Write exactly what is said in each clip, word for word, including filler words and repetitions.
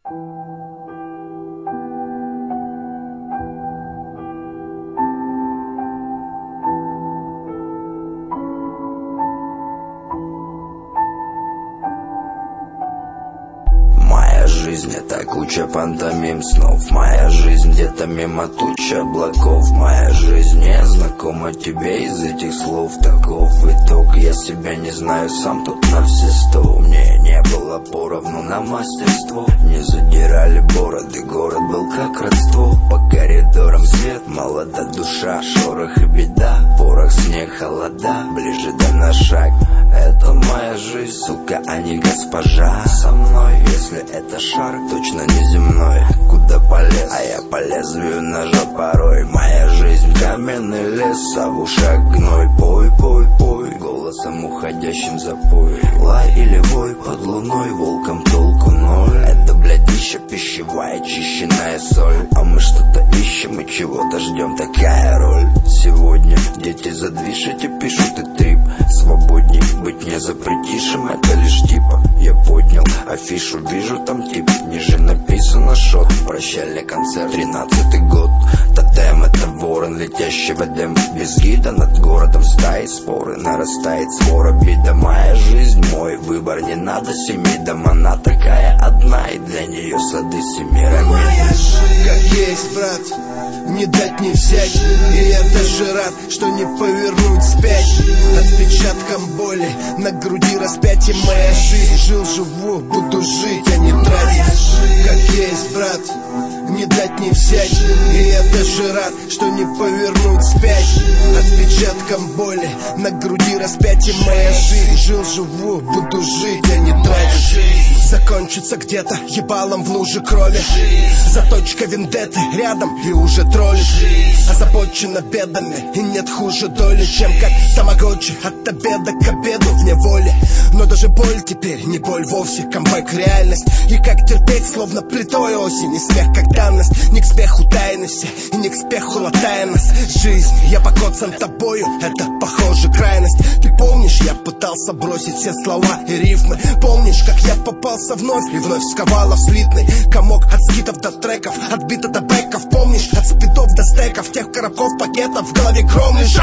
Жизнь — это куча пантомим снов. Моя жизнь где-то мимо тучи облаков. Моя жизнь не знакома тебе из этих слов. Таков итог, я себя не знаю сам тут на все сто. Мне не было поровну на мастерство. Не задирали бороды, город был как родство. По коридорам свет, молода душа, шорох и беда. Порох, снег, холода, ближе да на шаг. Это моя жизнь, сука, а не госпожа. Со мной, если это шар, точно не земной. Куда полез, а я по лезвию ножа порой. Моя жизнь каменный лес, а в ушах гной. Пой, пой, пой, голосом уходящим запой. Лай или вой под луной, волком толку ноль. Это, блядь, еще пищевая, чищенная соль. А мы что-то ищем и чего-то ждем, такая роль. Сегодня дети задвижите, пишут и трип. Свободней быть не запретишим, это лишь типа. Я поднял афишу, вижу там тип. Ниже написано шот, прощальный концерт, тринадцатый год. Тотем — это ворон, летящий в Эдем. Без гида над городом стаи споры. Нарастает свора, беда. Моя жизнь, мой выбор, не надо семидом. Она такая одна, и для нее сады семирами. Моя жизнь, как есть, брат, не дать не взять. И я даже рад, что не повернуть спять. Отпечатком боли на груди распятие. Моя жизнь, жил, живу, буду жить, а не тратить. Как есть, брат, не дать не взять. И я даже рад, что не повернуть спять. Отпечатком боли на груди распятие. Моя жизнь, жил, живу, буду жить, а не тратить. Закончится где-то ебалом в луже крови. Заточка вендетты рядом и уже троллит. Озабочена бедами и нет хуже доли, чем как тамагочи от обеда к обеду в неволе. Но даже боль теперь не боль вовсе, камбэк реальность. И как терпеть, словно плитой осень. И смех как данность, не к спеху тайны все, и не к спеху латая нас. Жизнь, я покоцан тобою, это похоже крайность. Ты помнишь, я пытался бросить все слова и рифмы. Помнишь, как я попался вновь и вновь сковала в слитный комок. От скитов до треков, от бита до бэков. Помнишь, от спидов до стеков, тех коробков, пакетов, в голове гром лежал.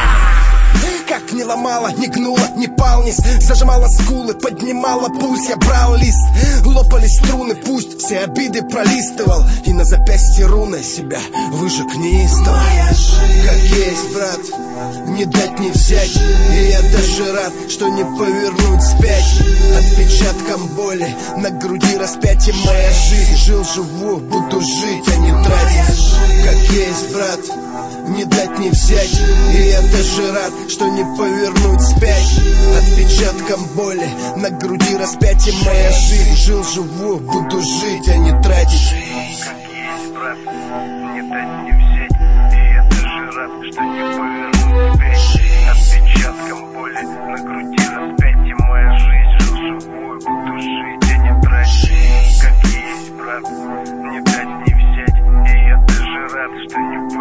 Как не ломала, не гнула, не палнись. Зажимала скулы, поднимала пульс. Я брал лист, лопались струны. Пусть все обиды пролистывал, и на запястье руны себя выжег неистово. Как есть, брат, не дать не взять. И я даже рад, что не повернуть спять. Отпечатком боли на груди распятие. Моя жизнь, жил, живу, буду жить, а не тратить. Как есть, брат, не дать не взять. И я даже рад, что не повернуть спять. Отпечатком боли на груди распятие. Моя жизнь, жил, живу, буду жить, а не тратить. Как есть, брат, не дать не взять. И я даже рад, что не повернуть спять. Отпечатком боли на груди распятие. Моя жизнь, жил, живую, буду жить, а не тратить. Как есть, брат, не дать не взять. И я даже рад, что не